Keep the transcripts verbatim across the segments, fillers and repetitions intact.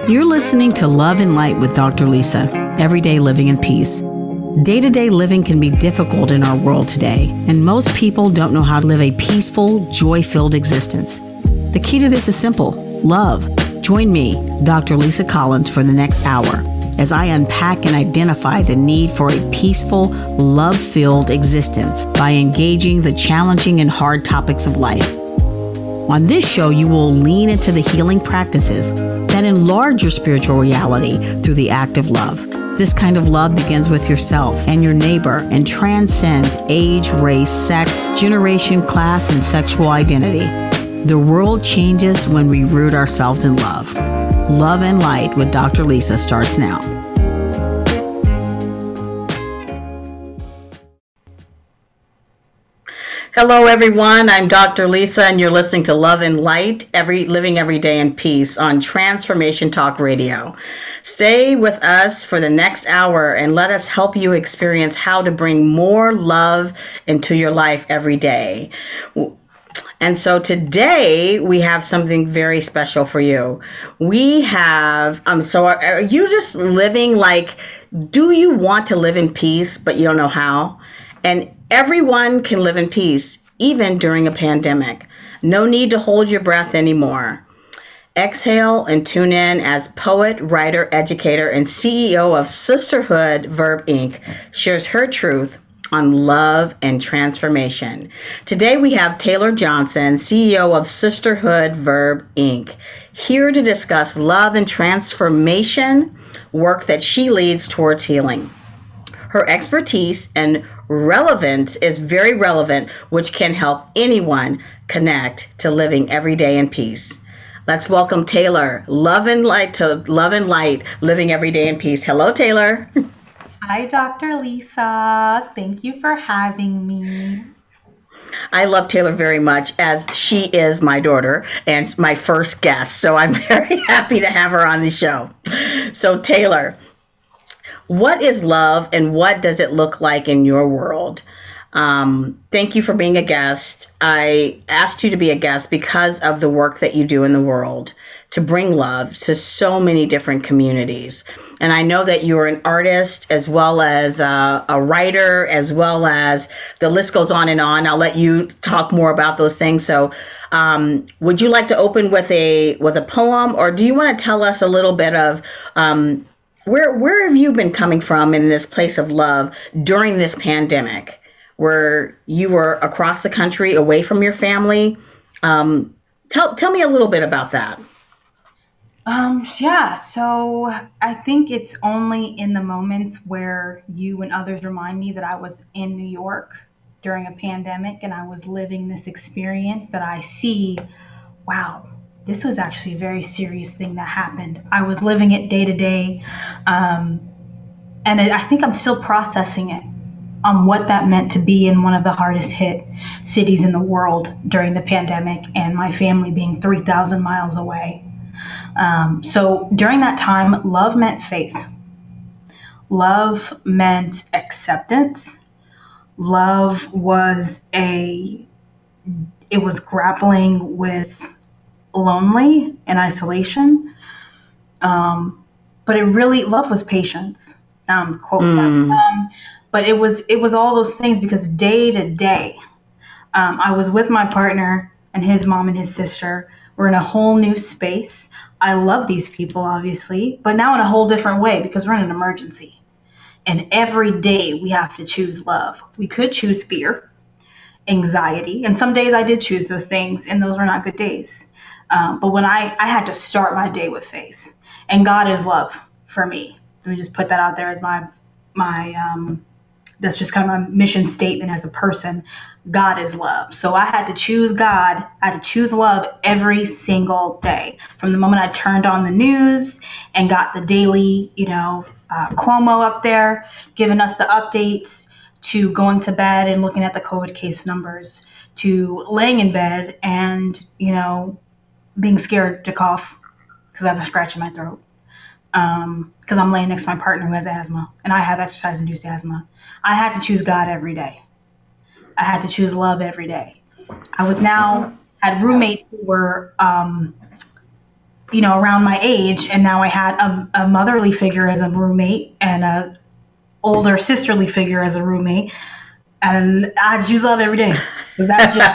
You're listening to Love and Light with Doctor Lisa, Everyday Living in Peace. Day-to-day living can be difficult in our world today, and most people don't know how to live a peaceful, joy-filled existence. The key to this is simple: love. Join me, Doctor Lisa Collins, for the next hour as I unpack and identify the need for a peaceful, love-filled existence by engaging the challenging and hard topics of life. On this show, you will lean into the healing practices that enlarge your spiritual reality through the act of love. This kind of love begins with yourself and your neighbor and transcends age, race, sex, generation, class, and sexual identity. The world changes when we root ourselves in love. Love and Light with Doctor Lisa starts now. Hello, everyone. I'm Doctor Lisa, and you're listening to Love and Light, every living every day in peace on Transformation Talk Radio. Stay with us for the next hour and let us help you experience how to bring more love into your life every day. And so today we have something very special for you. We have, um, so are, are you just living like, do you want to live in peace, but you don't know how? And everyone can live in peace, even during a pandemic. No need to hold your breath anymore. Exhale and tune in as poet, writer, educator, and C E O of Sisterhood Verb Incorporated shares her truth on love and transformation. Today we have Taylor Johnson, C E O of Sisterhood Verb Incorporated, here to discuss love and transformation work that she leads towards healing. Her expertise and relevance is very relevant, which can help anyone connect to living every day in peace. Let's welcome Taylor, Love and Light to Love and Light, living every day in peace. Hello, Taylor. Hi, Doctor Lisa. Thank you for having me. I love Taylor very much, as she is my daughter and my first guest. So I'm very happy to have her on the show. So Taylor, what is love and what does it look like in your world? Um, thank you for being a guest. I asked you to be a guest because of the work that you do in the world to bring love to so many different communities. And I know that you're an artist as well as uh, a writer, as well as the list goes on and on. I'll let you talk more about those things. So um, would you like to open with a with a poem, or do you want to tell us a little bit of um, where where have you been coming from in this place of love during this pandemic, where you were across the country away from your family? Um, tell tell me a little bit about that. Um, yeah, so I think it's only in the moments where you and others remind me that I was in New York during a pandemic and I was living this experience that I see, wow, this was actually a very serious thing that happened. I was living it day to day, um, and I think I'm still processing it on what that meant to be in one of the hardest hit cities in the world during the pandemic and my family being three thousand miles away. Um, so during that time, love meant faith. Love meant acceptance. Love was a, it was grappling with lonely and isolation. Um, but it really, love was patience. Um, quote mm. that. Um, but it was, it was all those things because day to day, um, I was with my partner and his mom and his sister. We're in a whole new space. I love these people, obviously, but now in a whole different way because we're in an emergency. And every day we have to choose love. We could choose fear, anxiety, and some days I did choose those things, and those were not good days. Um, but when I, I had to start my day with faith, and God is love for me. Let me just put that out there as my, my um, that's just kind of my mission statement as a person. God is love. So I had to choose God. I had to choose love every single day. From the moment I turned on the news and got the daily, you know, uh, Cuomo up there, giving us the updates, to going to bed and looking at the COVID case numbers, to laying in bed and, you know, being scared to cough because I have a scratch in my throat. Um, because I'm laying next to my partner who has asthma and I have exercise-induced asthma. I had to choose God every day. I had to choose love every day. I was now had roommates who were um, you know, around my age, and now I had a, a motherly figure as a roommate and a older sisterly figure as a roommate, and I just use love every day. So that's just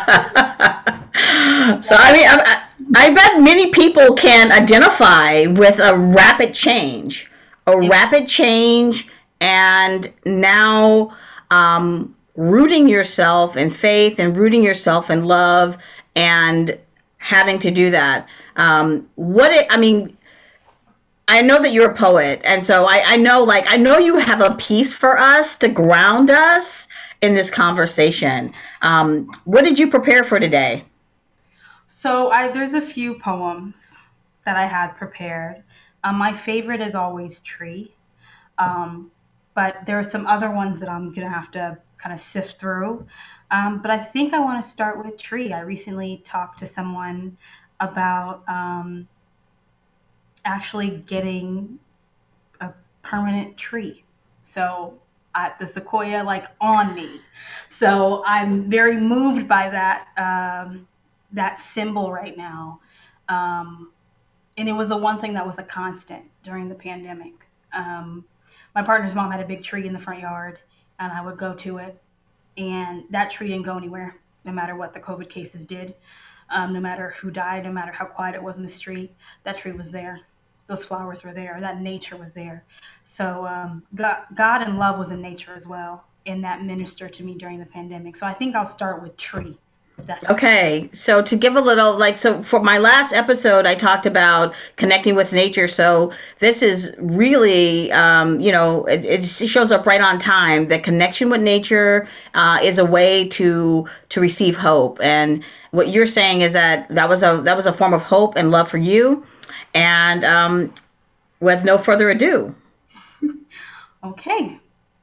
So I mean, I, I bet many people can identify with a rapid change, a it. rapid change, and now um, rooting yourself in faith and rooting yourself in love, and having to do that. Um, what it, I mean, I know that you're a poet, and so I, I know, like, I know you have a piece for us to ground us in this conversation. Um, what did you prepare for today? So I there's a few poems that I had prepared. Um, my favorite is always Tree. Um, but there are some other ones that I'm gonna have to kind of sift through. Um, but I think I want to start with Tree. I recently talked to someone about um, actually getting a permanent tree. So uh, the sequoia like on me. So I'm very moved by that um, that symbol right now. Um, and it was the one thing that was a constant during the pandemic. Um, my partner's mom had a big tree in the front yard, and I would go to it, and that tree didn't go anywhere, no matter what the COVID cases did, um, no matter who died, no matter how quiet it was in the street. That tree was there. Those flowers were there. That nature was there. So um, God, God and love was in nature as well, and that ministered to me during the pandemic. So I think I'll start with tree. If that's okay. Okay, so to give a little, like, so for my last episode, I talked about connecting with nature. So this is really, um, you know, it, it shows up right on time. That connection with nature uh, is a way to to receive hope. And what you're saying is that that was a that was a form of hope and love for you. And um, with no further ado, Okay.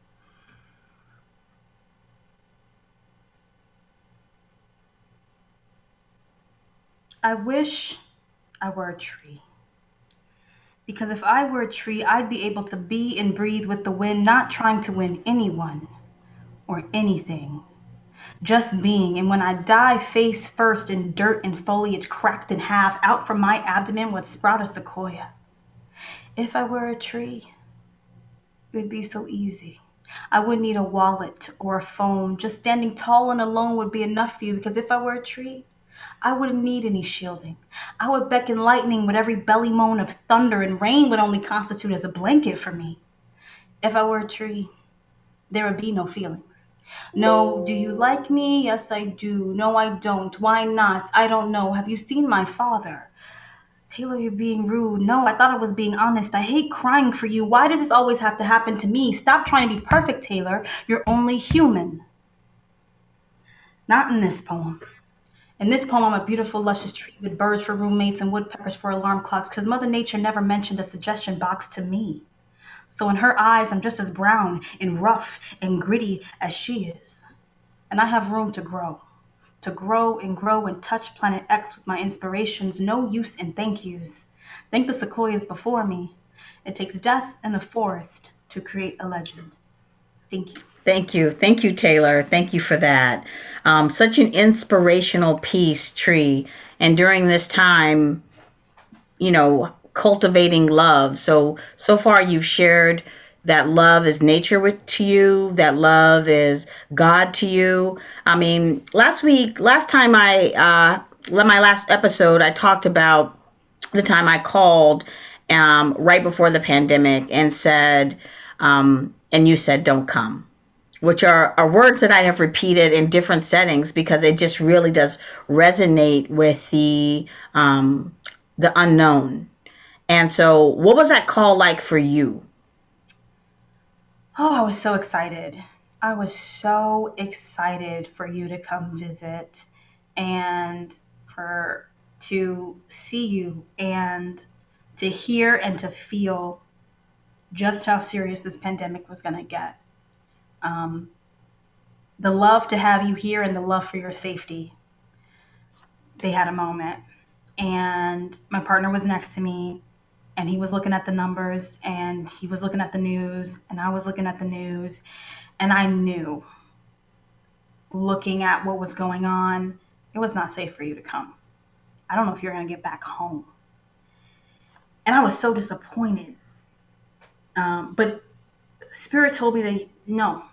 I wish I were a tree. Because if I were a tree, I'd be able to be and breathe with the wind, not trying to win anyone or anything, just being. And when I die face first in dirt and foliage cracked in half, out from my abdomen would sprout a sequoia. If I were a tree, it would be so easy. I wouldn't need a wallet or a phone. Just standing tall and alone would be enough for you, because if I were a tree, I wouldn't need any shielding. I would beckon lightning with every belly moan of thunder, and rain would only constitute as a blanket for me. If I were a tree, there would be no feelings. No, do you like me? Yes, I do. No, I don't. Why not? I don't know. Have you seen my father? Taylor, you're being rude. No, I thought I was being honest. I hate crying for you. Why does this always have to happen to me? Stop trying to be perfect, Taylor. You're only human. Not in this poem. In this poem, I'm a beautiful, luscious tree with birds for roommates and woodpeckers for alarm clocks, because Mother Nature never mentioned a suggestion box to me. So in her eyes, I'm just as brown and rough and gritty as she is. And I have room to grow, to grow and grow and touch Planet X with my inspirations, no use and thank yous. Thank the sequoias before me. It takes death in the forest to create a legend. Thank you. thank you, thank you, Taylor. Thank you for that. Um, such an inspirational piece, Tree. And during this time, you know, cultivating love. So so far you've shared that love is nature with, to you, that love is God to you. I mean, last week, last time I uh my last episode, I talked about the time I called um right before the pandemic and said um and you said don't come, which are, are words that I have repeated in different settings because it just really does resonate with the um the unknown. And so, what was that call like for you? Oh, I was so excited. I was so excited for you to come visit and for to see you and to hear and to feel just how serious this pandemic was going to get. Um, the love to have you here and the love for your safety. They had a moment. And my partner was next to me, and he was looking at the numbers, and he was looking at the news, and I was looking at the news. And I knew, looking at what was going on, it was not safe for you to come. I don't know if you're going to get back home. And I was so disappointed. Um, but Spirit told me that no,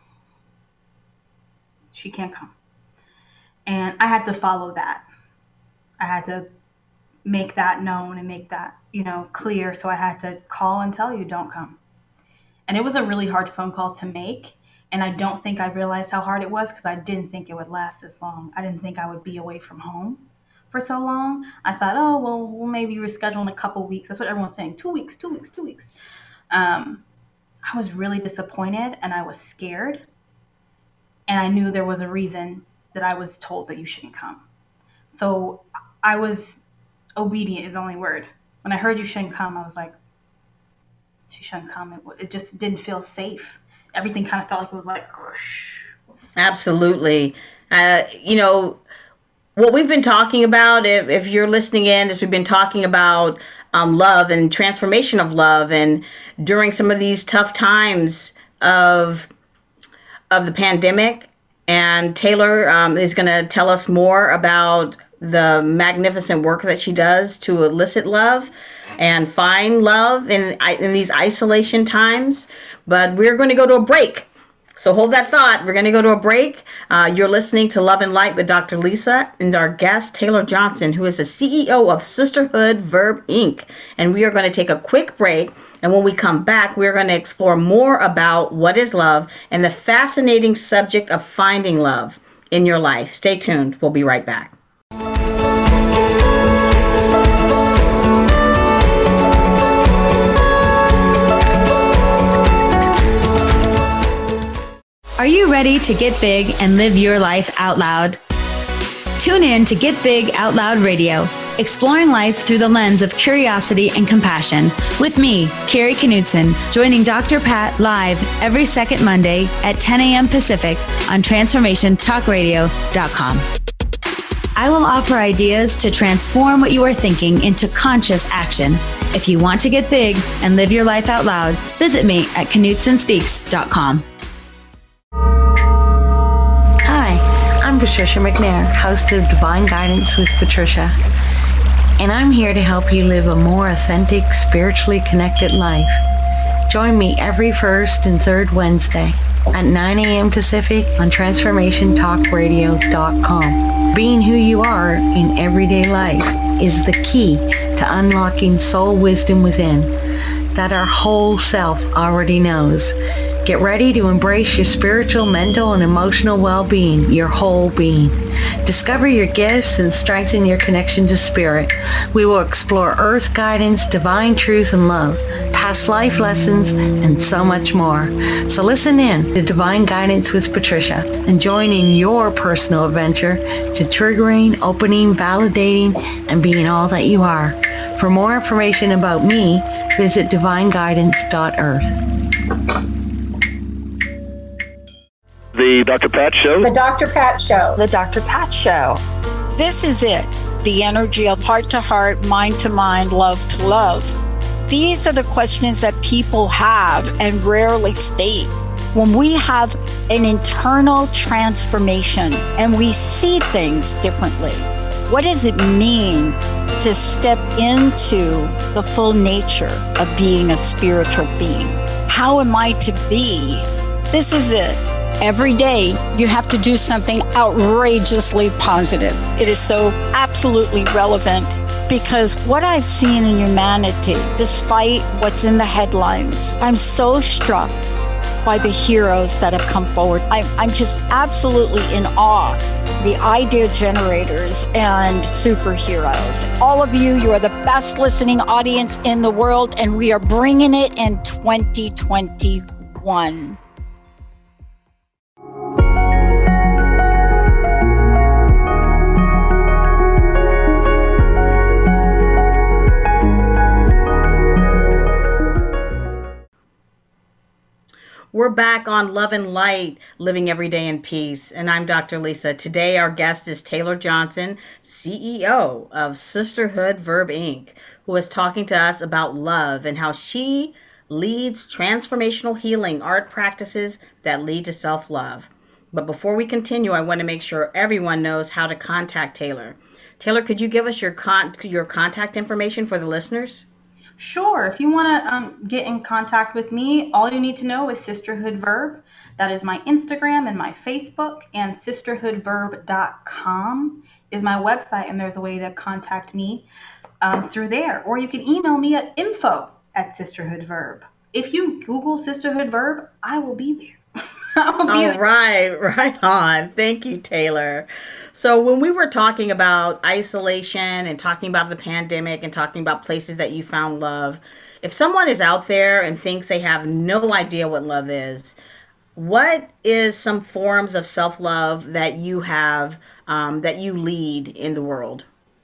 she can't come. And I had to follow that. I had to make that known and make that, you know, clear. So I had to call and tell you, don't come. And it was a really hard phone call to make. And I don't think I realized how hard it was because I didn't think it would last this long. I didn't think I would be away from home for so long. I thought, oh, well, we'll maybe reschedule in a couple weeks. That's what everyone's saying. Two weeks, two weeks, two weeks. Um, I was really disappointed and I was scared. And I knew there was a reason that I was told that you shouldn't come. So I was obedient is the only word. When I heard you shouldn't come, I was like, she shouldn't come. It, it just didn't feel safe. Everything kind of felt like it was like, whoosh. Absolutely. Uh, you know, what we've been talking about, if, if you're listening in, is we've been talking about um, love and transformation of love. And during some of these tough times of of the pandemic, and Taylor um, is going to tell us more about the magnificent work that she does to elicit love and find love in in these isolation times. But we're going to go to a break. So hold that thought. We're going to go to a break. Uh, you're listening to Love and Light with Doctor Lisa and our guest, Taylor Johnson, who is the C E O of Sisterhood Verb Incorporated. And we are going to take a quick break. And when we come back, we're going to explore more about what is love and the fascinating subject of finding love in your life. Stay tuned. We'll be right back. Are you ready to get big and live your life out loud? Tune in to Get Big Out Loud Radio, exploring life through the lens of curiosity and compassion, with me, Carrie Knudsen, joining Doctor Pat live every second Monday at ten a.m. Pacific on transformation talk radio dot com. I will offer ideas to transform what you are thinking into conscious action. If you want to get big and live your life out loud, visit me at knudsen speaks dot com. I'm Patricia McNair, host of Divine Guidance with Patricia, and I'm here to help you live a more authentic, spiritually connected life. Join me every first and third Wednesday at nine a.m. Pacific on transformation talk radio dot com. Being who you are in everyday life is the key to unlocking soul wisdom within that our whole self already knows. Get ready to embrace your spiritual, mental, and emotional well-being, your whole being. Discover your gifts and strengthen your connection to spirit. We will explore earth guidance, divine truth and love, past life lessons, and so much more. So listen in to Divine Guidance with Patricia and join in your personal adventure to triggering, opening, validating, and being all that you are. For more information about me, visit divine guidance dot earth. The Doctor Pat Show. The Doctor Pat Show. The Doctor Pat Show. This is it. The energy of heart to heart, mind to mind, love to love. These are the questions that people have and rarely state. When we have an internal transformation and we see things differently, what does it mean to step into the full nature of being a spiritual being? How am I to be? This is it. Every day, you have to do something outrageously positive. It is so absolutely relevant because what I've seen in humanity, despite what's in the headlines, I'm so struck by the heroes that have come forward. I'm, I'm just absolutely in awe. The idea generators and superheroes. All of you, you are the best listening audience in the world, and we are bringing it in twenty twenty-one. We're back on Love and Light, Living Every Day in Peace, and I'm Doctor Lisa. Today our guest is Taylor Johnson, C E O of Sisterhood Verb Incorporated, who is talking to us about love and how she leads transformational healing art practices that lead to self-love. But before we continue, I want to make sure everyone knows how to contact Taylor. Taylor, could you give us your con- your contact information for the listeners? Sure. If you want to um, get in contact with me, all you need to know is Sisterhood Verb. That is my Instagram and my Facebook, and sisterhood verb dot com is my website, and there's a way to contact me um, through there. Or you can email me at info at Sisterhood Verb. If you Google Sisterhood Verb, I will be there. I will be All there. right, right on. Thank you, Taylor. So when we were talking about isolation and talking about the pandemic and talking about places that you found love, if someone is out there and thinks they have no idea what love is, what is some forms of self-love that you have, um, that you lead in the world?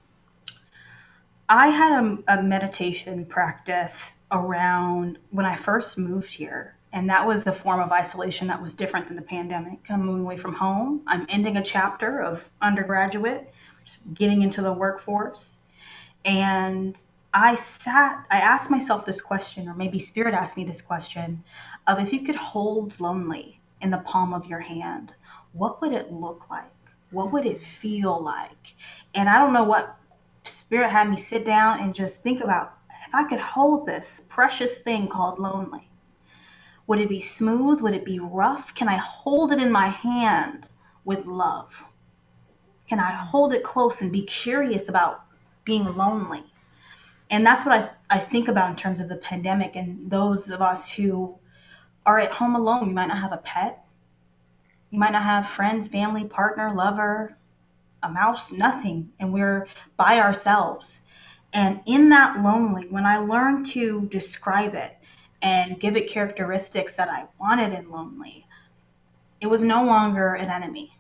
I had a, a meditation practice around when I first moved here. And that was a form of isolation that was different than the pandemic. I'm moving away from home. I'm ending a chapter of undergraduate, getting into the workforce. And I sat, I asked myself this question, or maybe Spirit asked me this question, of if you could hold lonely in the palm of your hand, what would it look like? What would it feel like? And I don't know what Spirit had me sit down and just think about, if I could hold this precious thing called lonely. Would it be smooth? Would it be rough? Can I hold it in my hand with love? Can I hold it close and be curious about being lonely? And that's what I, I think about in terms of the pandemic and those of us who are at home alone. You might not have a pet. You might not have friends, family, partner, lover, a mouse, nothing. And we're by ourselves. And in that lonely, when I learned to describe it, and give it characteristics that I wanted in lonely, it was no longer an enemy.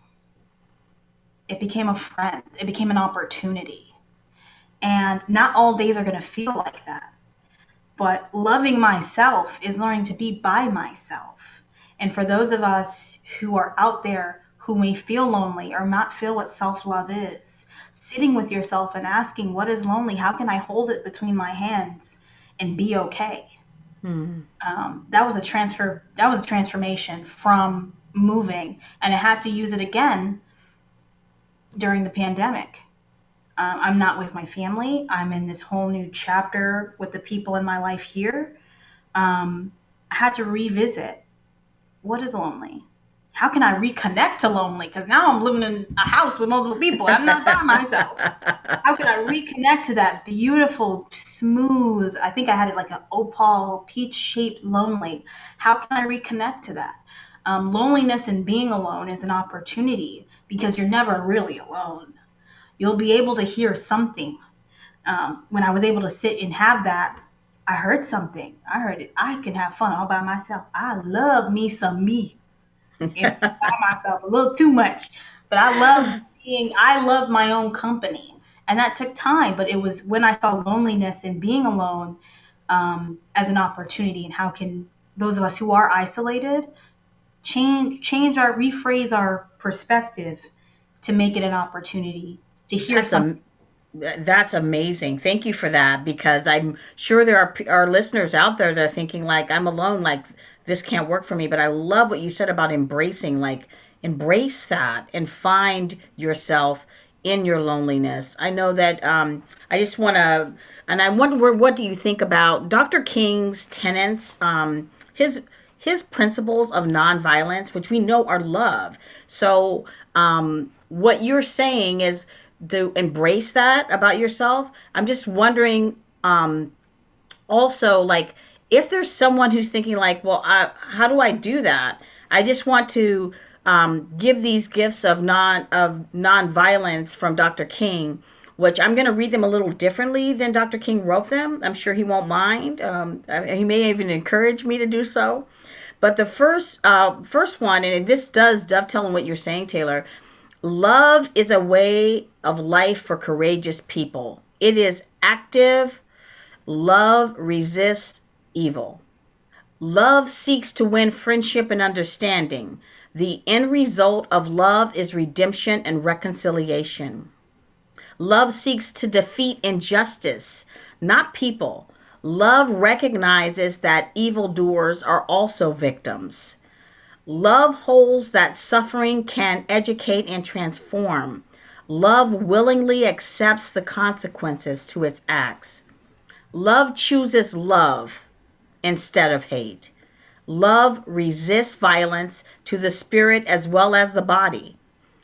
It became a friend. It became an opportunity. And not all days are going to feel like that. But loving myself is learning to be by myself. And for those of us who are out there who may feel lonely or not feel what self-love is, sitting with yourself and asking, what is lonely? How can I hold it between my hands and be okay? Mm-hmm. Um, that was a transfer. That was a transformation from moving, and I had to use it again during the pandemic. Um, I'm not with my family. I'm in this whole new chapter with the people in my life here. Um, I had to revisit, what is lonely? How can I reconnect to lonely? Because now I'm living in a house with multiple people. I'm not by myself. How can I reconnect to that beautiful, smooth, I think I had it like an opal, peach-shaped lonely. How can I reconnect to that? Um, loneliness and being alone is an opportunity because you're never really alone. You'll be able to hear something. Um, when I was able to sit and have that, I heard something. I heard it. I can have fun all by myself. I love me some me. And by myself a little too much, but I love being, I love my own company, and that took time, but it was when I saw loneliness and being alone um, as an opportunity, and how can those of us who are isolated change, change our, rephrase our perspective to make it an opportunity to hear That's something. Am- that's amazing. Thank you for that, because I'm sure there are, are listeners out there that are thinking like, I'm alone, like this can't work for me. But I love what you said about embracing, like embrace that and find yourself in your loneliness. I know that um, I just want to, and I wonder, what do you think about Doctor King's tenets, um, his his principles of nonviolence, which we know are love. So um, what you're saying is to embrace that about yourself. I'm just wondering um, also, like, if there's someone who's thinking like, well, I, how do I do that? I just want to um, give these gifts of non of nonviolence from Doctor King, which I'm going to read them a little differently than Doctor King wrote them. I'm sure he won't mind. Um, he may even encourage me to do so. But the first uh, first one, and this does dovetail on what you're saying, Taylor. Love is a way of life for courageous people. It is active. Love resists evil. Love seeks to win friendship and understanding. The end result of love is redemption and reconciliation. Love seeks to defeat injustice, not people. Love recognizes that evildoers are also victims. Love holds that suffering can educate and transform. Love willingly accepts the consequences to its acts. Love chooses love instead of hate. Love resists violence to the spirit as well as the body.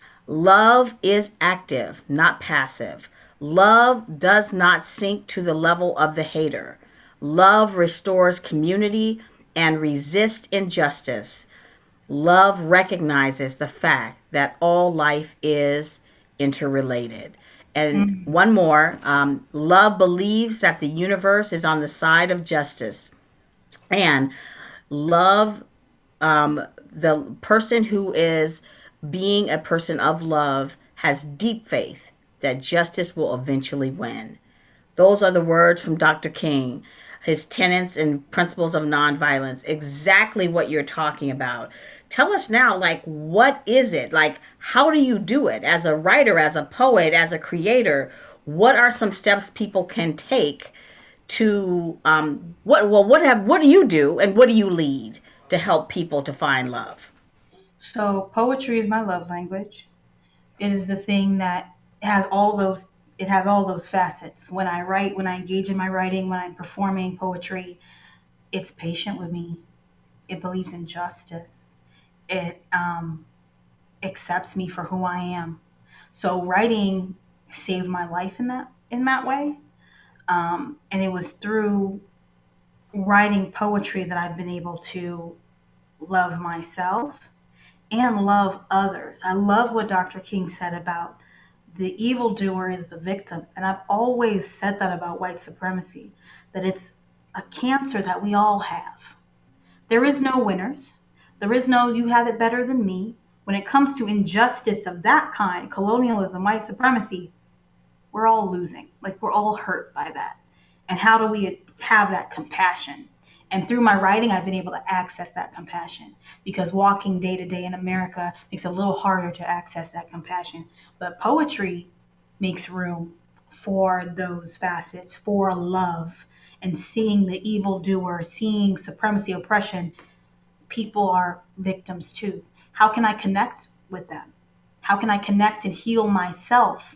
Love is active, not passive. Love does not sink to the level of the hater. Love restores community and resists injustice. Love recognizes the fact that all life is interrelated. And Mm. one more, um, love believes that the universe is on the side of justice. And love, um, the person who is being a person of love has deep faith that justice will eventually win. Those are the words from Doctor King, his tenets and principles of nonviolence, exactly what you're talking about. Tell us now, like, what is it? Like, how do you do it as a writer, as a poet, as a creator? What are some steps people can take to, um, what, well, what have, what do you do and what do you lead to help people to find love? So poetry is my love language. It is the thing that has all those it has all those facets. When I write, when I engage in my writing, when I'm performing poetry, it's patient with me. It believes in justice. It um, accepts me for who I am. So writing saved my life in that in that way. Um, and it was through writing poetry that I've been able to love myself and love others. I love what Doctor King said about the evildoer is the victim. And I've always said that about white supremacy, that it's a cancer that we all have. There is no winners. There is no you have it better than me. When it comes to injustice of that kind, colonialism, white supremacy, we're all losing. Like, we're all hurt by that. And how do we have that compassion? And through my writing, I've been able to access that compassion, because walking day to day in America makes it a little harder to access that compassion. But poetry makes room for those facets, for love, and seeing the evildoer, seeing supremacy, oppression. People are victims too. How can I connect with them? How can I connect and heal myself?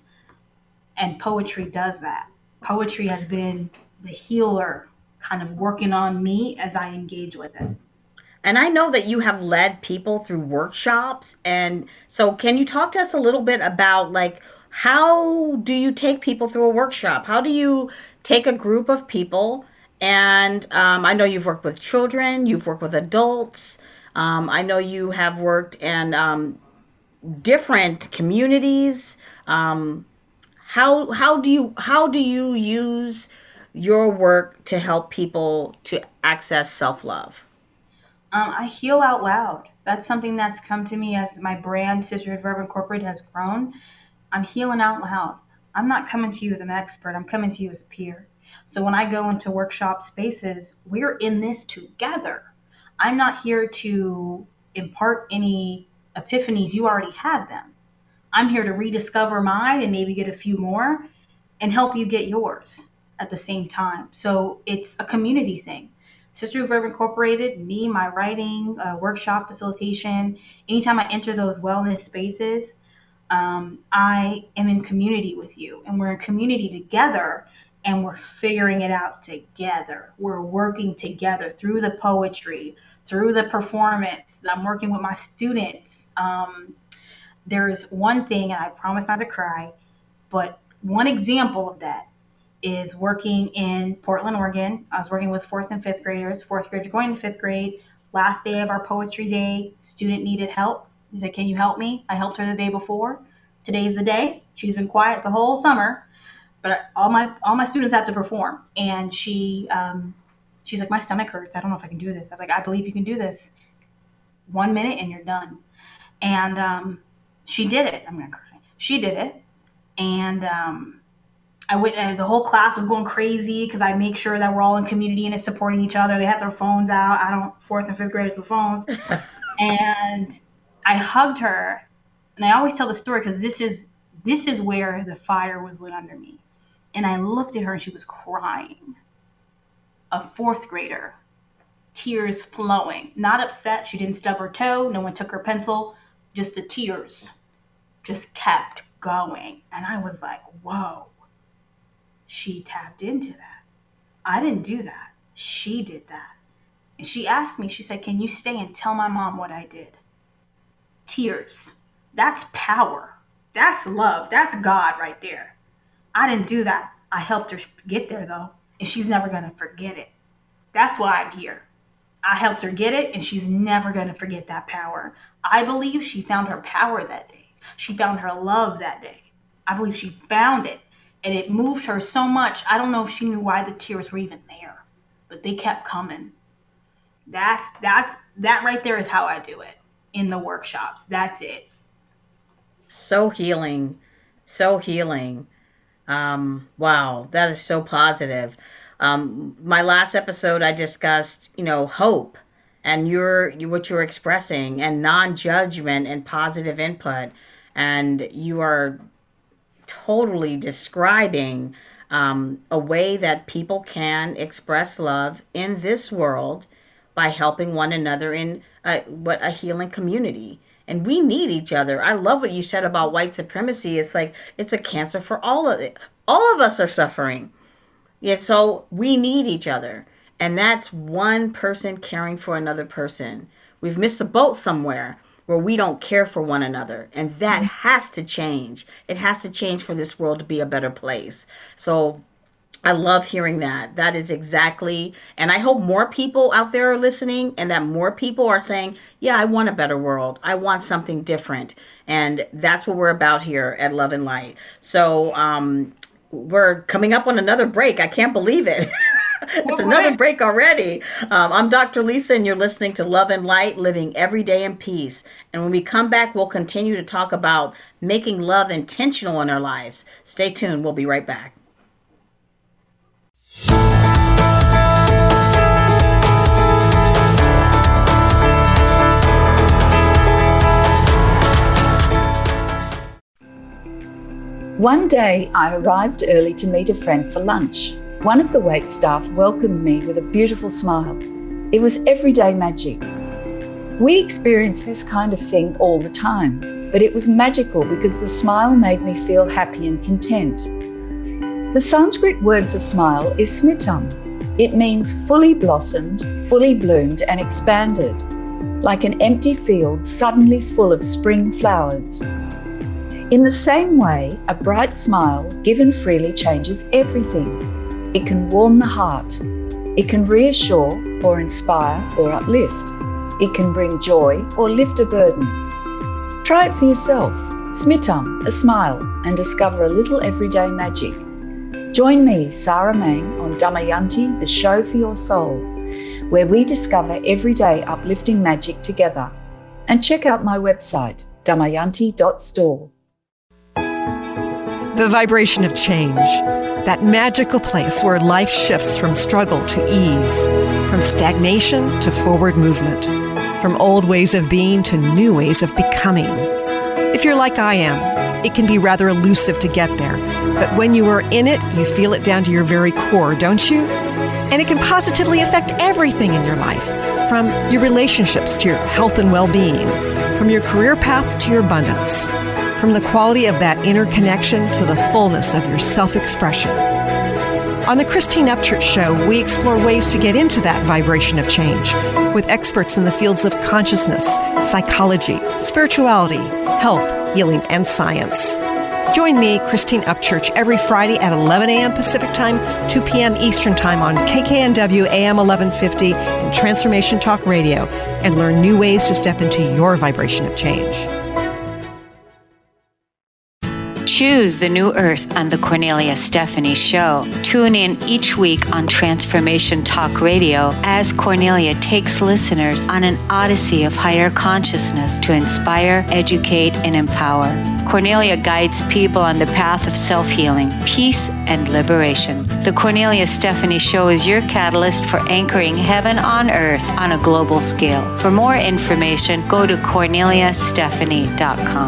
And poetry does that. Poetry has been the healer, kind of working on me as I engage with it. And I know that you have led people through workshops. And so can you talk to us a little bit about, like, how do you take people through a workshop? How do you take a group of people? And um, I know you've worked with children, you've worked with adults. Um, I know you have worked in um, different communities. Um, how how do you how do you use your work to help people to access self-love? Um, I heal out loud. That's something that's come to me as my brand, Sisterhood Forever Incorporated, has grown. I'm healing out loud. I'm not coming to you as an expert. I'm coming to you as a peer. So when I go into workshop spaces, we're in this together. I'm not here to impart any epiphanies. You already have them. I'm here to rediscover mine and maybe get a few more and help you get yours at the same time. So it's a community thing. Sisterhood Forever Incorporated, me, my writing, uh, workshop facilitation, anytime I enter those wellness spaces, um, I am in community with you, and we're in community together, and we're figuring it out together. We're working together through the poetry, through the performance. I'm working with my students. Um, there's one thing, and I promise not to cry, but one example of that is working in Portland, Oregon. I was working with fourth and fifth graders. Fourth grade going to fifth grade. Last day of our poetry day, student needed help. He said, "Can you help me?" I helped her the day before. Today's the day. She's been quiet the whole summer, but all my all my students have to perform. And she um, she's like, "My stomach hurts. I don't know if I can do this." I was like, "I believe you can do this. One minute and you're done." And um, she did it. I'm gonna cry. She did it, and um, I went, and the whole class was going crazy because I make sure that we're all in community and it's supporting each other. They have their phones out. I don't, fourth and fifth graders with phones. And I hugged her, and I always tell the story because this is this is where the fire was lit under me. And I looked at her and she was crying. A fourth grader, tears flowing, not upset. She didn't stub her toe. No one took her pencil. Just the tears just kept going. And I was like, whoa. She tapped into that. I didn't do that. She did that. And she asked me, she said, can you stay and tell my mom what I did? Tears. That's power. That's love. That's God right there. I didn't do that. I helped her get there, though, and she's never going to forget it. That's why I'm here. I helped her get it, and she's never going to forget that power. I believe she found her power that day. She found her love that day. I believe she found it, and it moved her so much. I don't know if she knew why the tears were even there, but they kept coming. That's that's that right there is how I do it in the workshops. That's it. So healing, so healing. Um, wow, that is so positive. Um, my last episode, I discussed, you know, hope and your, you, what you're expressing, and non-judgment and positive input. And you are totally describing um, a way that people can express love in this world by helping one another in a, what a healing community. And we need each other. I love what you said about white supremacy. It's like, it's a cancer for all of it. All of us are suffering. Yeah, so we need each other. And that's one person caring for another person. We've missed a boat somewhere where we don't care for one another. And that mm-hmm. has to change. It has to change for this world to be a better place. So I love hearing that. That is exactly, and I hope more people out there are listening, and that more people are saying, yeah, I want a better world. I want something different. And that's what we're about here at Love and Light. So um, we're coming up on another break. I can't believe it. It's another break already. Um, I'm Doctor Lisa, and you're listening to Love and Light, living every day in peace. And when we come back, we'll continue to talk about making love intentional in our lives. Stay tuned. We'll be right back. One day, I arrived early to meet a friend for lunch. One of the wait staff welcomed me with a beautiful smile. It was everyday magic. We experience this kind of thing all the time, but it was magical because the smile made me feel happy and content. The Sanskrit word for smile is smitam. It means fully blossomed, fully bloomed and expanded, like an empty field suddenly full of spring flowers. In the same way, a bright smile given freely changes everything. It can warm the heart. It can reassure or inspire or uplift. It can bring joy or lift a burden. Try it for yourself. Smitam, a smile, and discover a little everyday magic. Join me, Sarah Mang, on Damayanti, the show for your soul, where we discover everyday uplifting magic together. And check out my website, damayanti dot store. The vibration of change, that magical place where life shifts from struggle to ease, from stagnation to forward movement, from old ways of being to new ways of becoming. If you're like I am, it can be rather elusive to get there, but when you are in it, you feel it down to your very core, don't you? And it can positively affect everything in your life, from your relationships to your health and well-being, from your career path to your abundance, from the quality of that inner connection to the fullness of your self-expression. On the Christine Upchurch Show, we explore ways to get into that vibration of change with experts in the fields of consciousness, psychology, spirituality, health, healing, and science. Join me, Christine Upchurch, every Friday at eleven a.m. Pacific Time, two p.m. Eastern Time on K K N W A M eleven fifty and Transformation Talk Radio, and learn new ways to step into your vibration of change. Choose the new earth on the Cornelia Stephanie Show. Tune in each week on Transformation Talk Radio as Cornelia takes listeners on an odyssey of higher consciousness to inspire, educate, and empower. Cornelia guides people on the path of self-healing, peace, and liberation. The Cornelia Stephanie Show is your catalyst for anchoring heaven on earth on a global scale. For more information, go to cornelia stephanie dot com.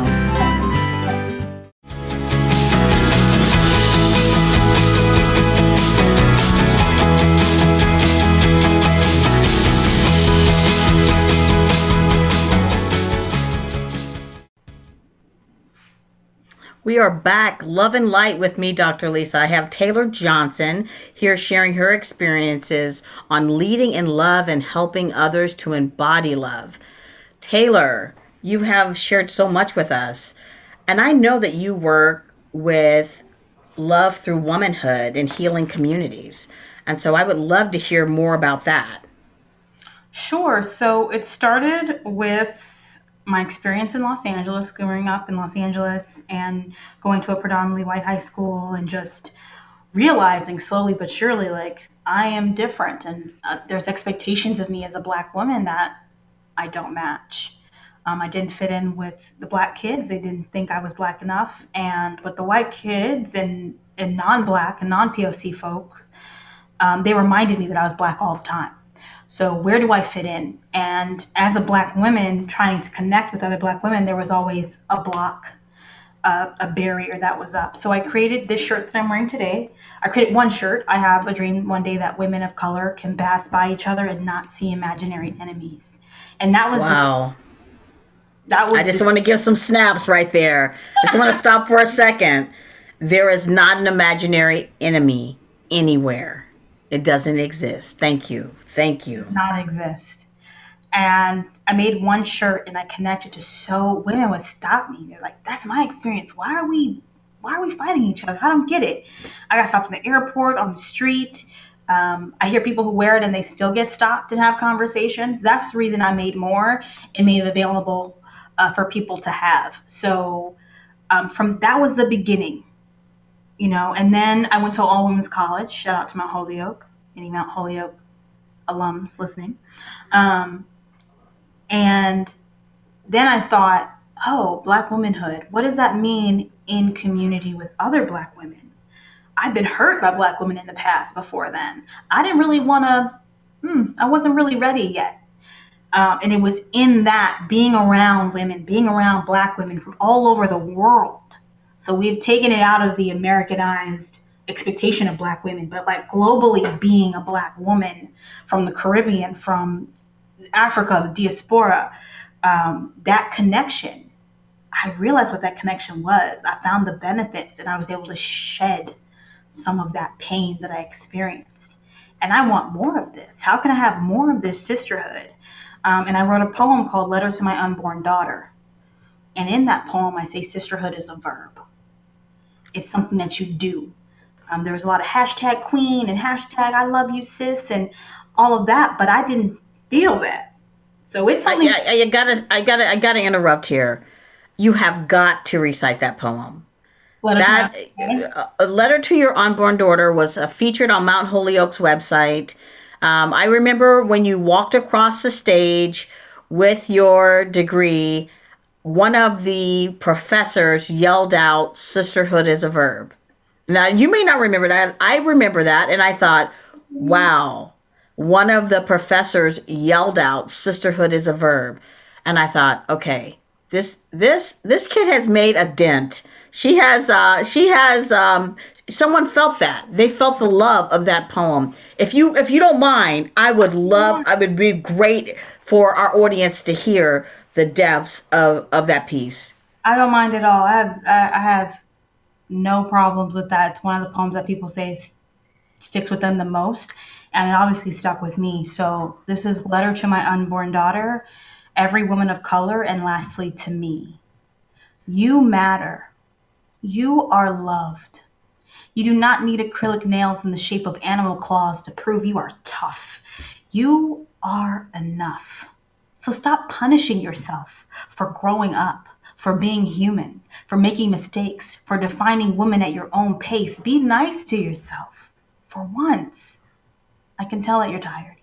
We are back, Love and Light with me, Doctor Lisa. I have Taylor Johnson here sharing her experiences on leading in love and helping others to embody love. Taylor, you have shared so much with us, and I know that you work with love through womanhood and healing communities. And so I would love to hear more about that. Sure. So it started with my experience in Los Angeles, growing up in Los Angeles and going to a predominantly white high school, and just realizing slowly but surely, like, I am different, and uh, there's expectations of me as a Black woman that I don't match. Um, I didn't fit in with the Black kids. They didn't think I was Black enough. And with the white kids and, and non-Black and non-P O C folk, um, they reminded me that I was Black all the time. So where do I fit in? And as a Black woman trying to connect with other Black women, there was always a block, uh, a barrier that was up. So I created this shirt that I'm wearing today. I created one shirt. I have a dream one day that women of color can pass by each other and not see imaginary enemies. And that was wow. The, that was I just the, want to give some snaps right there. I just want to stop for a second. There is not an imaginary enemy anywhere. It doesn't exist. Thank you. Thank you. Does not exist. And I made one shirt and I connected to so women would stop me. They're like, that's my experience. Why are we why are we fighting each other? I don't get it. I got stopped in the airport, on the street. Um, I hear people who wear it and they still get stopped and have conversations. That's the reason I made more and made it available uh, for people to have. So um, from that was the beginning, you know. And then I went to all women's college. Shout out to Mount Holyoke, any Mount Holyoke alums listening. Um, and then I thought, oh, Black womanhood, what does that mean in community with other Black women? I've been hurt by Black women in the past before then. I didn't really want to, hmm, I wasn't really ready yet. Um, and it was in that, being around women, being around Black women from all over the world. So we've taken it out of the Americanized expectation of Black women, but like globally being a Black woman from the Caribbean, from Africa, the diaspora, um, that connection, I realized what that connection was. I found the benefits and I was able to shed some of that pain that I experienced. And I want more of this. How can I have more of this sisterhood? Um, and I wrote a poem called Letter to My Unborn Daughter. And in that poem, I say sisterhood is a verb. It's something that you do. Um, there was a lot of hashtag queen and hashtag I love you, sis, and all of that, but I didn't feel that. So it's something. I, I, I gotta, I gotta, I gotta interrupt here. You have got to recite that poem. Letter that to a letter to your unborn daughter was uh, featured on Mount Holyoke's website. Um, I remember when you walked across the stage with your degree, one of the professors yelled out, "Sisterhood is a verb." Now, you may not remember that. I remember that, and I thought, wow. One of the professors yelled out, "Sisterhood is a verb." And I thought, okay, this this this kid has made a dent. She has uh, she has um, someone felt that. They felt the love of that poem. If you if you don't mind, I would love I would be great for our audience to hear the depths of, of that piece. I don't mind at all. I have I have no problems with that. It's one of the poems that people say sticks with them the most. And it obviously stuck with me. So this is Letter to My Unborn Daughter, Every Woman of Color, and lastly to me. You matter. You are loved. You do not need acrylic nails in the shape of animal claws to prove you are tough. You are enough. So stop punishing yourself for growing up, for being human, for making mistakes, for defining women at your own pace. Be nice to yourself for once. I can tell that you're tired.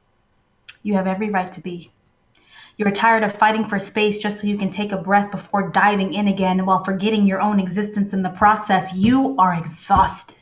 You have every right to be. You're tired of fighting for space just so you can take a breath before diving in again while forgetting your own existence in the process. You are exhausted.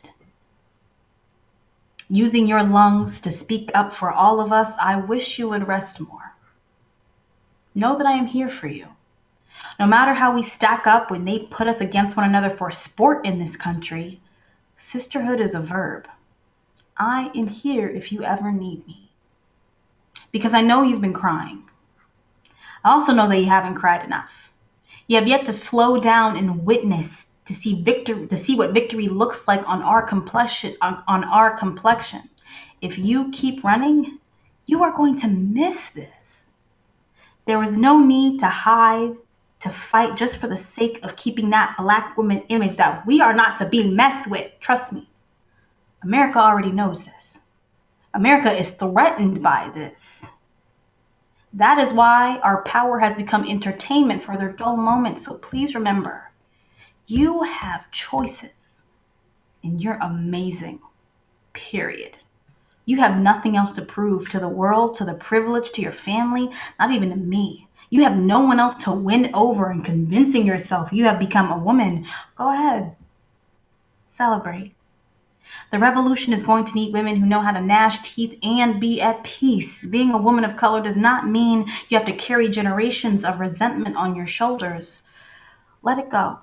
Using your lungs to speak up for all of us, I wish you would rest more. Know that I am here for you. No matter how we stack up when they put us against one another for sport in this country, sisterhood is a verb. I am here if you ever need me. Because I know you've been crying. I also know that you haven't cried enough. You have yet to slow down and witness to see victory, to see what victory looks like on our complexion, on, on our complexion. If you keep running, you are going to miss this. There was no need to hide, to fight just for the sake of keeping that black woman image that we are not to be messed with. Trust me. America already knows this. America is threatened by this. That is why our power has become entertainment for their dull moments. So please remember, you have choices and you're amazing, period. You have nothing else to prove to the world, to the privileged, to your family, not even to me. You have no one else to win over and convincing yourself you have become a woman. Go ahead. Celebrate. The revolution is going to need women who know how to gnash teeth and be at peace. Being a woman of color does not mean you have to carry generations of resentment on your shoulders. Let it go.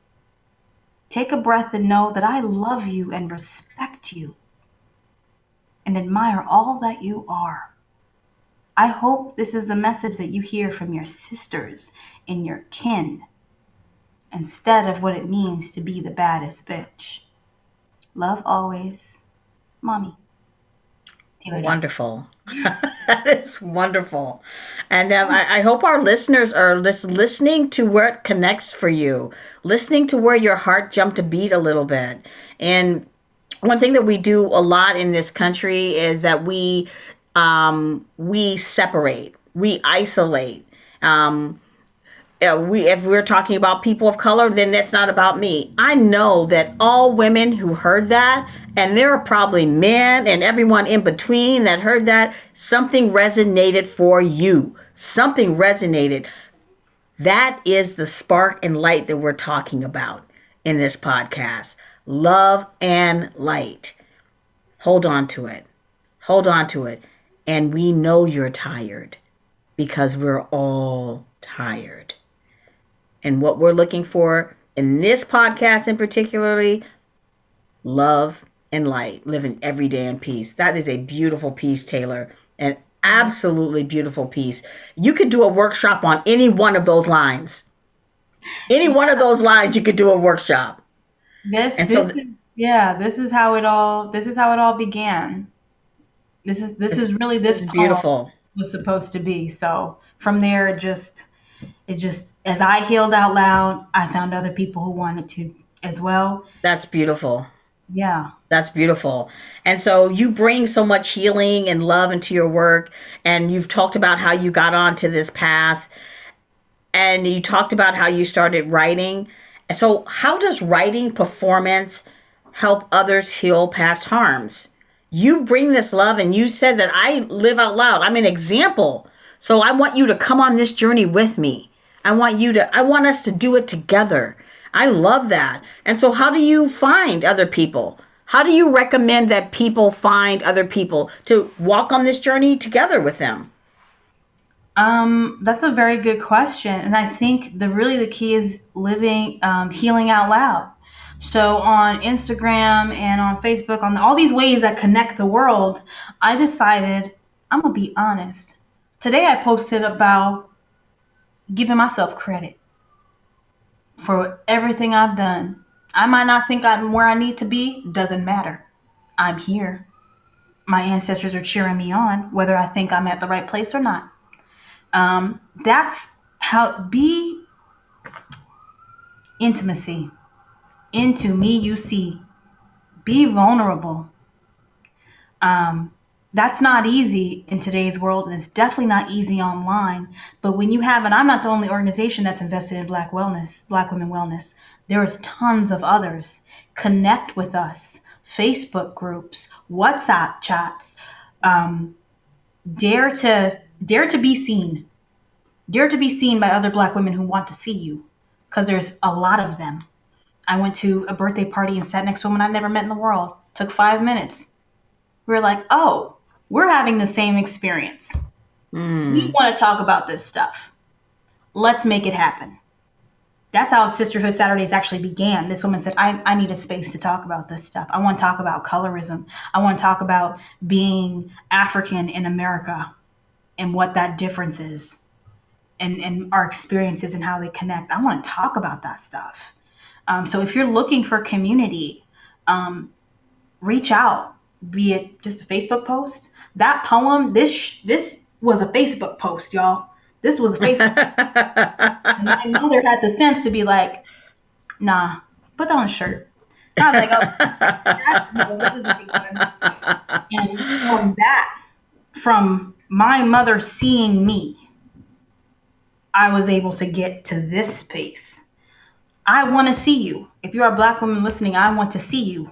Take a breath and know that I love you and respect you and admire all that you are. I hope this is the message that you hear from your sisters and your kin instead of what it means to be the baddest bitch. Love always, Mommy. Wonderful. That is wonderful. And um, I, I hope our listeners are lis- listening to where it connects for you, listening to where your heart jumped a beat a little bit. And one thing that we do a lot in this country is that we um, we separate, we isolate. Um, Uh, we, if we're talking about people of color, then that's not about me. I know that all women who heard that, and there are probably men and everyone in between that heard that, something resonated for you. Something resonated. That is the spark and light that we're talking about in this podcast. Love and light. Hold on to it. Hold on to it. And we know you're tired because we're all tired. And what we're looking for in this podcast in particularly, love and light, living every day in peace. That is a beautiful piece, Taylor, an absolutely beautiful piece. You could do a workshop on any one of those lines. Any one of those lines, you could do a workshop. This, and this so, is, yeah, this is how it all. This is how it all began. This is this is really this is beautiful. Was supposed to be. So from there, it just. It just, as I healed out loud, I found other people who wanted to as well. That's beautiful. Yeah. That's beautiful. And so you bring so much healing and love into your work. And you've talked about how you got onto this path. And you talked about how you started writing. So how does writing performance help others heal past harms? You bring this love, and you said that I live out loud. I'm an example. So I want you to come on this journey with me. I want you to, I want us to do it together. I love that. And so how do you find other people? How do you recommend that people find other people to walk on this journey together with them? Um, that's a very good question. And I think the really the key is living, um, healing out loud. So on Instagram and on Facebook, on all these ways that connect the world, I decided I'm going to be honest. Today I posted about giving myself credit for everything I've done. I might not think I'm where I need to be. Doesn't matter. I'm here. My ancestors are cheering me on, whether I think I'm at the right place or not. Um, that's how, be intimacy. Into me you see. Be vulnerable. Um, That's not easy in today's world, and it's definitely not easy online. But when you have, and I'm not the only organization that's invested in Black wellness, Black women wellness. There's tons of others. Connect with us. Facebook groups, WhatsApp chats. Um, dare to dare to be seen. Dare to be seen by other Black women who want to see you, because there's a lot of them. I went to a birthday party and sat next to a woman I never met in the world. Took five minutes. We were like, oh. We're having the same experience. Mm. We want to talk about this stuff. Let's make it happen. That's how Sisterhood Saturdays actually began. This woman said, I, I need a space to talk about this stuff. I want to talk about colorism. I want to talk about being African in America and what that difference is and, and our experiences and how they connect. I want to talk about that stuff. Um, so if you're looking for community, um, reach out, be it just a Facebook post. That poem, this this was a Facebook post, y'all. This was a Facebook post. And my mother had the sense to be like, nah, put that on a shirt. I was like, oh, that's and from that, from my mother seeing me, I was able to get to this space. I want to see you. If you're a Black woman listening, I want to see you.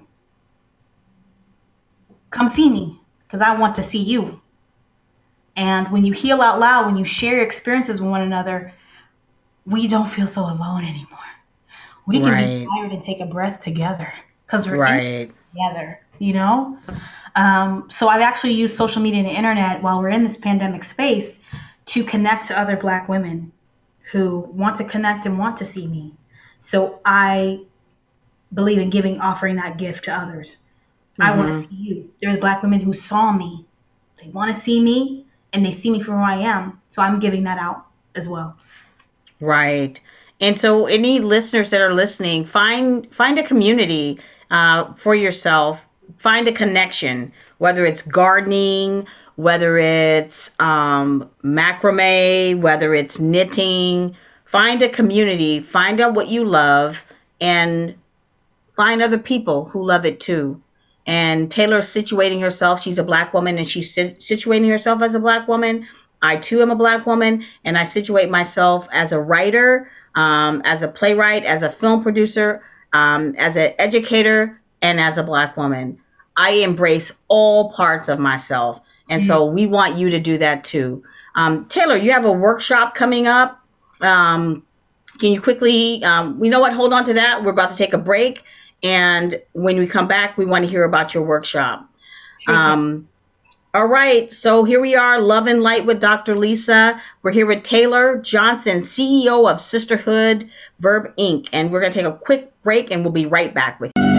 Come see me, because I want to see you. And when you heal out loud, when you share your experiences with one another, we don't feel so alone anymore. We can Right. be tired and take a breath together because we're in Right. it together, you know? Um, so I've actually used social media and the internet while we're in this pandemic space to connect to other Black women who want to connect and want to see me. So I believe in giving, offering that gift to others. I want to see you. There's Black women who saw me. They want to see me, and they see me for who I am. So I'm giving that out as well. Right. And so any listeners that are listening, find find a community uh, for yourself. Find a connection, whether it's gardening, whether it's um, macrame, whether it's knitting. Find a community. Find out what you love and find other people who love it too. And Taylor's situating herself. She's a Black woman, and she's sit- situating herself as a Black woman. I too am a Black woman, and I situate myself as a writer, um, as a playwright, as a film producer, um, as an educator, and as a Black woman. I embrace all parts of myself, and mm-hmm. so we want you to do that too. Um, Taylor, you have a workshop coming up. Um, can you quickly, um, you know what, hold on to that. We're about to take a break, and when we come back, we want to hear about your workshop. Sure. Um, All right, so here we are, Love and Light with Doctor Lisa. We're here with Taylor Johnson, C E O of Sisterhood Verb Incorporated. And we're going to take a quick break, and we'll be right back with you.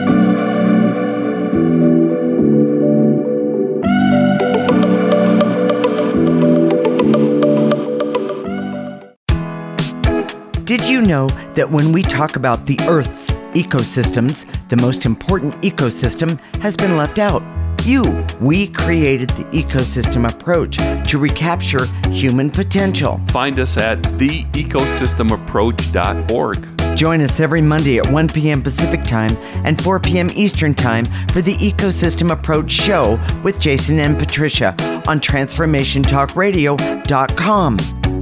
Did you know that when we talk about the Earth's ecosystems, the most important ecosystem has been left out? You. We created the ecosystem approach to recapture human potential. Find us at the ecosystem approach dot org. Join us every Monday at one p.m. Pacific Time and four p.m. Eastern Time for the Ecosystem Approach Show with Jason and Patricia on transformation talk radio dot com.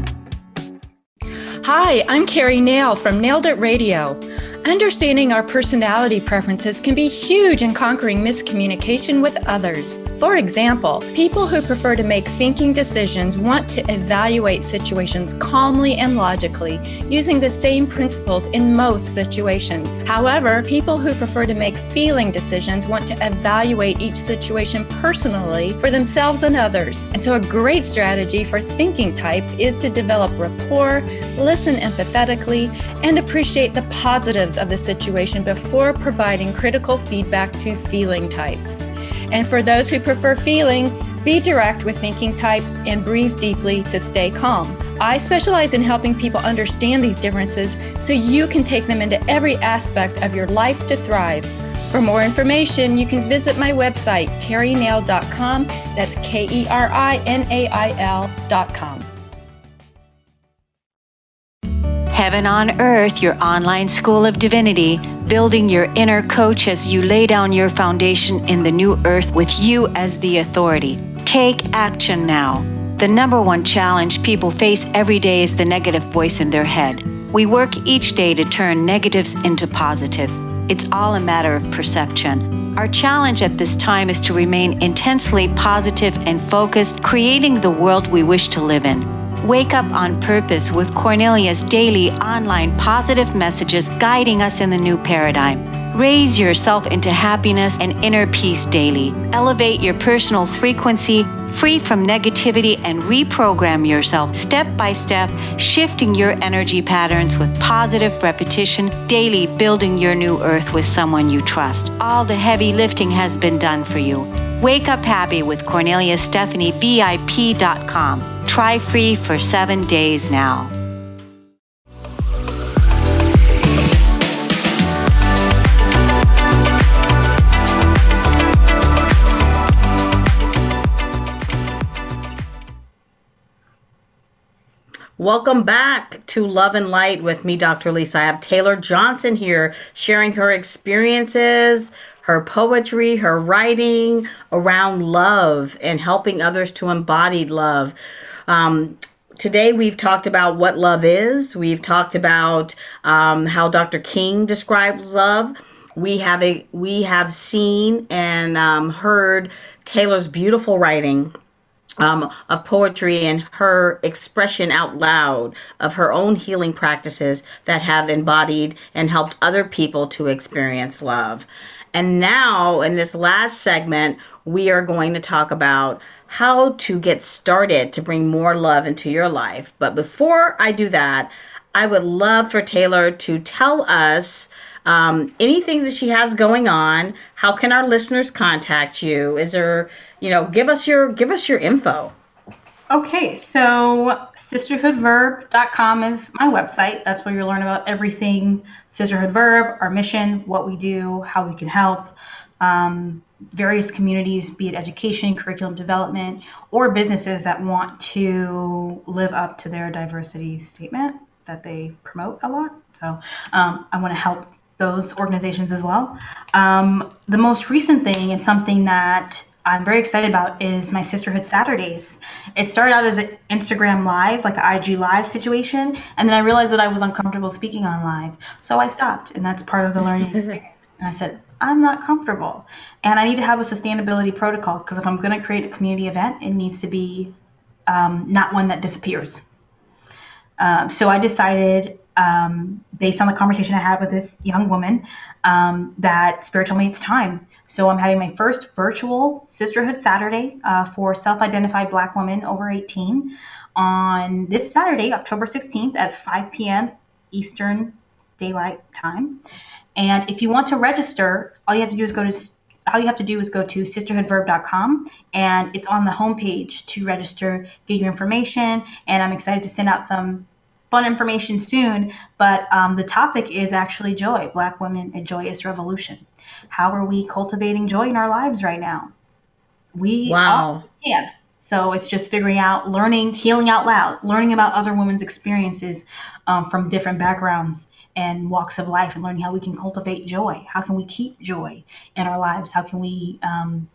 Hi, I'm Carrie Nail from Nailed It Radio. Understanding our personality preferences can be huge in conquering miscommunication with others. For example, people who prefer to make thinking decisions want to evaluate situations calmly and logically, using the same principles in most situations. However, people who prefer to make feeling decisions want to evaluate each situation personally for themselves and others. And so a great strategy for thinking types is to develop rapport, listen empathetically, and appreciate the positives of the situation before providing critical feedback to feeling types. And for those who prefer feeling, be direct with thinking types and breathe deeply to stay calm. I specialize in helping people understand these differences so you can take them into every aspect of your life to thrive. For more information, you can visit my website, carrie nail dot com. That's K E R I N A I L dot com. Heaven on Earth, your online school of divinity, building your inner coach as you lay down your foundation in the new earth with you as the authority. Take action now. The number one challenge people face every day is the negative voice in their head. We work each day to turn negatives into positives. It's all a matter of perception. Our challenge at this time is to remain intensely positive and focused, creating the world we wish to live in. Wake up on purpose with Cornelia's daily online positive messages guiding us in the new paradigm. Raise yourself into happiness and inner peace daily. Elevate your personal frequency, free from negativity, and reprogram yourself step by step, shifting your energy patterns with positive repetition, daily building your new earth with someone you trust. All the heavy lifting has been done for you. Wake up happy with Cornelia Stephanie V I P dot com. Try free for seven days now. Welcome back to Love and Light with me, Doctor Lisa. I have Taylor Johnson here sharing her experiences, her poetry, her writing around love and helping others to embody love. Um, today we've talked about what love is. We've talked about um, how Doctor King describes love. We have a we have seen and um, heard Taylor's beautiful writing Um, of poetry and her expression out loud of her own healing practices that have embodied and helped other people to experience love. And now in this last segment, we are going to talk about how to get started to bring more love into your life. But before I do that, I would love for Taylor to tell us um, anything that she has going on. How can our listeners contact you? Is there You know, give us your give us your info. Okay, so sisterhood verb dot com is my website. That's where you'll learn about everything Sisterhood Verb, our mission, what we do, how we can help, um, various communities, be it education, curriculum development, or businesses that want to live up to their diversity statement that they promote a lot. So um, I want to help those organizations as well. Um, the most recent thing and something that I'm very excited about is my Sisterhood Saturdays. It started out as an Instagram live, like an I G live situation, and then I realized that I was uncomfortable speaking on live. So I stopped, and that's part of the learning experience. And I said, I'm not comfortable, and I need to have a sustainability protocol, because if I'm going to create a community event, it needs to be um, not one that disappears. Um, so I decided, um, based on the conversation I had with this young woman, um, that Spirit told me it's time. So I'm having my first virtual Sisterhood Saturday uh, for self-identified Black women over eighteen on this Saturday, October sixteenth at five p.m. Eastern Daylight Time. And if you want to register, all you have to do is go to all you have to do is go to sisterhood verb dot com, and it's on the homepage to register, get your information, and I'm excited to send out some fun information soon. But um, the topic is actually joy, Black women, a joyous revolution. How are we cultivating joy in our lives right now? We wow. can. So it's just figuring out, learning, healing out loud, learning about other women's experiences um, from different backgrounds and walks of life, and learning how we can cultivate joy. How can we keep joy in our lives? How can we um,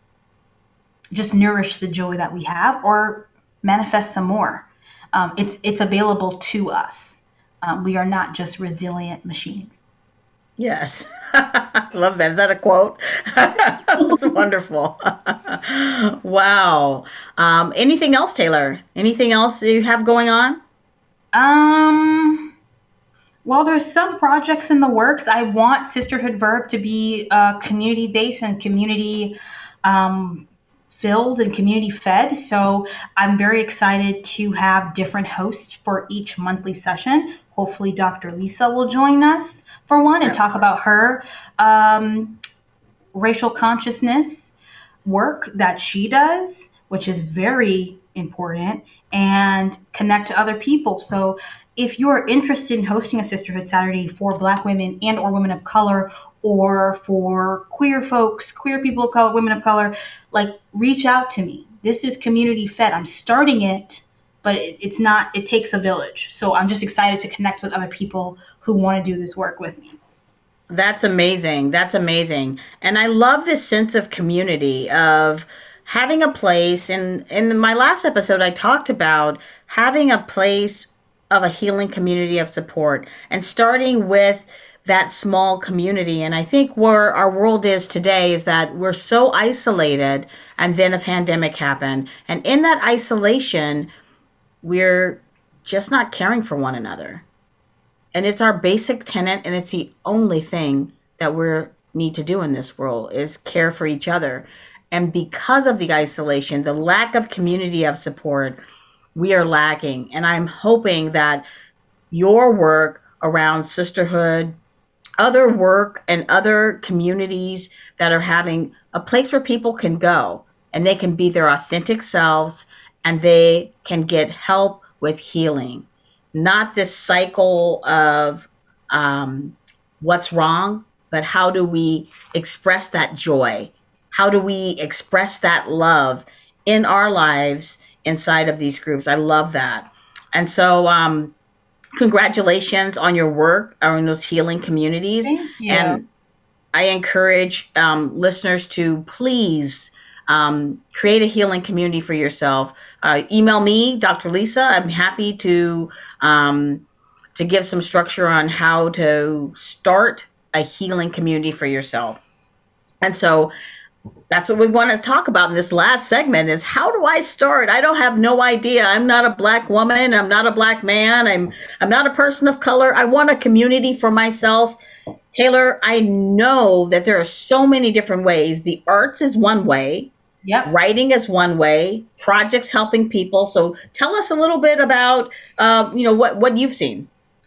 just nourish the joy that we have, or manifest some more? Um, it's it's available to us. Um, we are not just resilient machines. Yes. I love that. Is that a quote? That's wonderful. Wow. Um, anything else, Taylor? Anything else you have going on? Um, well, there's some projects in the works. I want Sisterhood Verb to be uh, community-based and community um, filled and community fed. So I'm very excited to have different hosts for each monthly session. Hopefully Doctor Lisa will join us for one and talk about her um, racial consciousness work that she does, which is very important, and connect to other people. So if you're interested in hosting a Sisterhood Saturday for Black women and or women of color, or for queer folks, queer people of color, women of color, like, reach out to me. This is community fed. I'm starting it, but it, it's not, it takes a village. So I'm just excited to connect with other people who want to do this work with me. That's amazing. That's amazing. And I love this sense of community, of having a place. And in my last episode, I talked about having a place of a healing community of support and starting with that small community. And I think where our world is today is that we're so isolated, and then a pandemic happened. And in that isolation, we're just not caring for one another. And it's our basic tenet, and it's the only thing that we need to do in this world is care for each other. And because of the isolation, the lack of community of support, we are lacking. And I'm hoping that your work around sisterhood, other work, and other communities that are having a place where people can go and they can be their authentic selves, and they can get help with healing. Not this cycle of um, what's wrong, but how do we express that joy? How do we express that love in our lives inside of these groups? I love that. And so, um, congratulations on your work on those healing communities. Thank you. And I encourage um, listeners to please um, create a healing community for yourself. Uh, email me, Doctor Lisa. I'm happy to um, to give some structure on how to start a healing community for yourself. And so that's what we want to talk about in this last segment is how do I start? I don't have no idea. I'm not a black woman. I'm not a black man. I'm I'm not a person of color. I want a community for myself. Taylor, I know that there are so many different ways. The arts is one way. Yep. Writing is one way. Projects helping people. So tell us a little bit about, uh, you know, what, what you've seen.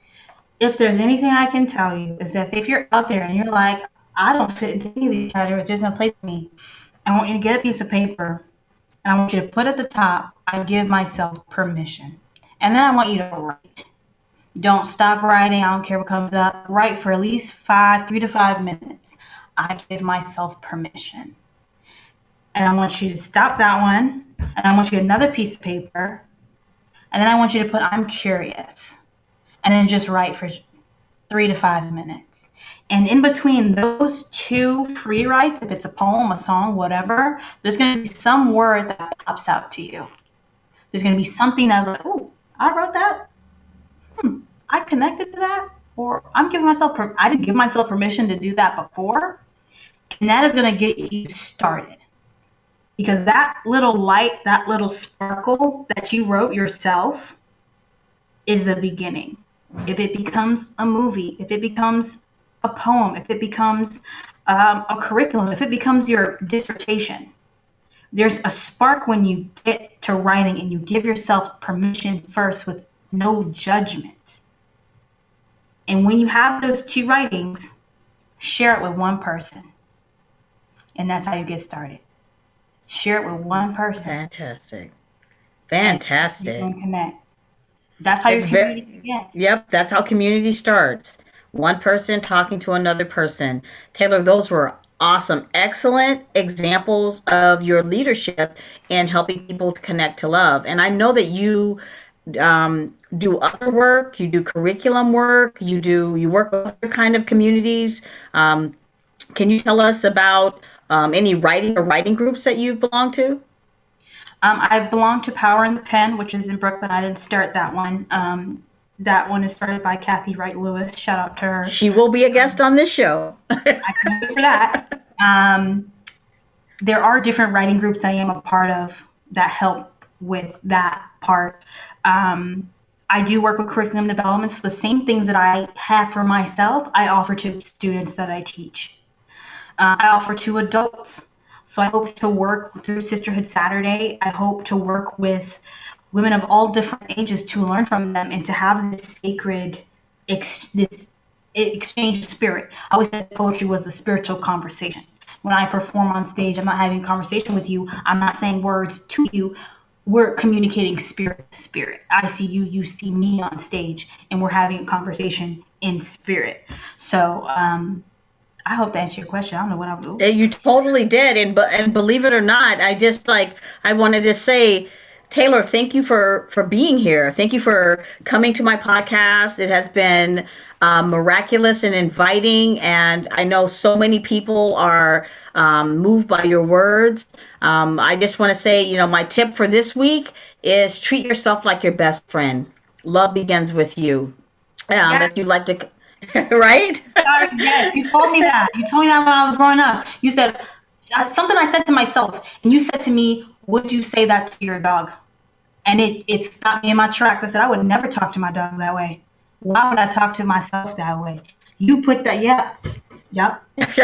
If there's anything I can tell you is that if you're out there and you're like, I don't fit into any of these categories, there's no place for me, I want you to get a piece of paper and I want you to put at the top, I give myself permission. And then I want you to write. Don't stop writing. I don't care what comes up. Write for at least five, three to five minutes. I give myself permission. And I want you to stop that one. And I want you another piece of paper. And then I want you to put, I'm curious. And then just write for three to five minutes. And in between those two free writes, if it's a poem, a song, whatever, there's going to be some word that pops out to you. There's going to be something that's like, oh, I wrote that. Hmm, I connected to that. Or I'm giving myself, per- I didn't give myself permission to do that before. And that is going to get you started. Because that little light, that little sparkle that you wrote yourself is the beginning. If it becomes a movie, if it becomes a poem, if it becomes um, a curriculum, if it becomes your dissertation, there's a spark when you get to writing and you give yourself permission first with no judgment. And when you have those two writings, share it with one person. And that's how you get started. Share it with one person. Fantastic. Fantastic. You can connect. That's how It's your very- community begins. Yep, that's how community starts. One person talking to another person. Taylor, those were awesome, excellent examples of your leadership in helping people to connect to love. And I know that you um, do other work, you do curriculum work, you do you work with other kind of communities. Um, can you tell us about um, any writing or writing groups that you've belonged to? Um, I belong to Power in the Pen, which is in Brooklyn. I didn't start that one. Um, that one is started by Kathy Wright Lewis. Shout out to her. She will be a guest on this show. I can wait for that. Um, there are different writing groups that I am a part of that help with that part. Um, I do work with curriculum development, so the same things that I have for myself, I offer to students that I teach. Uh, I offer to adults. So I hope to work through Sisterhood Saturday. I hope to work with women of all different ages to learn from them and to have this sacred ex- this exchange of spirit. I always said poetry was a spiritual conversation. When I perform on stage, I'm not having a conversation with you. I'm not saying words to you. We're communicating spirit to spirit. I see you, you see me on stage, and we're having a conversation in spirit. So, um, I hope that answered your question. I don't know what I would do. You totally did. And, and believe it or not, I just like, I wanted to say, Taylor, thank you for, for being here. Thank you for coming to my podcast. It has been uh, miraculous and inviting. And I know so many people are um, moved by your words. Um, I just want to say, you know, my tip for this week is treat yourself like your best friend. Love begins with you. Um, Yeah. If you'd like to, right? Yes, you told me that. You told me that when I was growing up. You said uh, something I said to myself, and you said to me, would you say that to your dog? And it, it stopped me in my tracks. I said, I would never talk to my dog that way. Why would I talk to myself that way? You put that, yeah. Yep.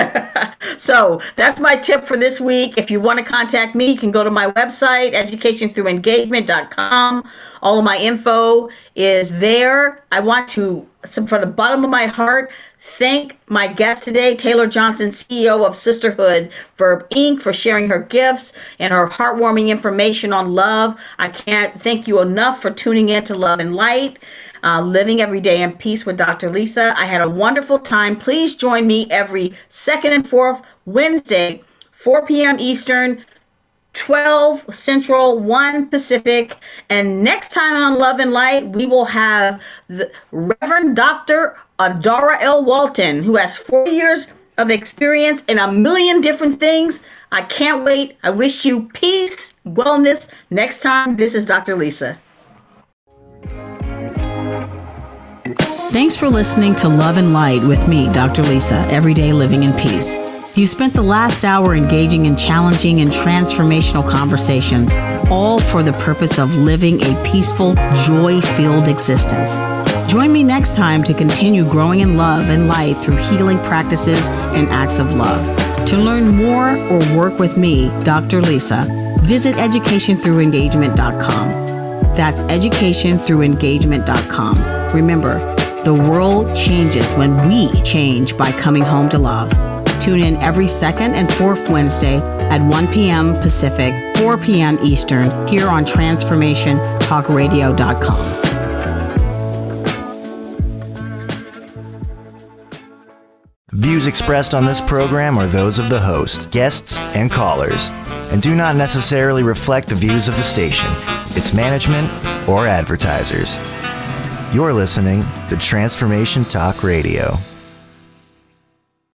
So that's my tip for this week. If you want to contact me, you can go to my website, education through engagement dot com. All of my info is there. I want to, from the bottom of my heart, thank my guest today, Taylor Johnson, C E O of Sisterhood Verb Incorporated, for sharing her gifts and her heartwarming information on love. I can't thank you enough for tuning in to Love and Light. Uh, Living Every Day in Peace with Doctor Lisa. I had a wonderful time. Please join me every second and fourth Wednesday, four p.m. Eastern, twelve Central, one Pacific. And next time on Love and Light, we will have the Reverend Doctor Adara L. Walton, who has forty years of experience in a million different things. I can't wait. I wish you peace, wellness. Next time, this is Doctor Lisa. Thanks for listening to Love and Light with me, Doctor Lisa, Everyday Living in Peace. You spent the last hour engaging in challenging and transformational conversations, all for the purpose of living a peaceful, joy-filled existence. Join me next time to continue growing in love and light through healing practices and acts of love. To learn more or work with me, Doctor Lisa, visit education through engagement dot com. That's education through engagement dot com. Remember, the world changes when we change by coming home to love. Tune in every second and fourth Wednesday at one p.m. Pacific, four p.m. Eastern, here on transformation talk radio dot com. Views expressed on this program are those of the host, guests, and callers, and do not necessarily reflect the views of the station, its management, or advertisers. You're listening to Transformation Talk Radio.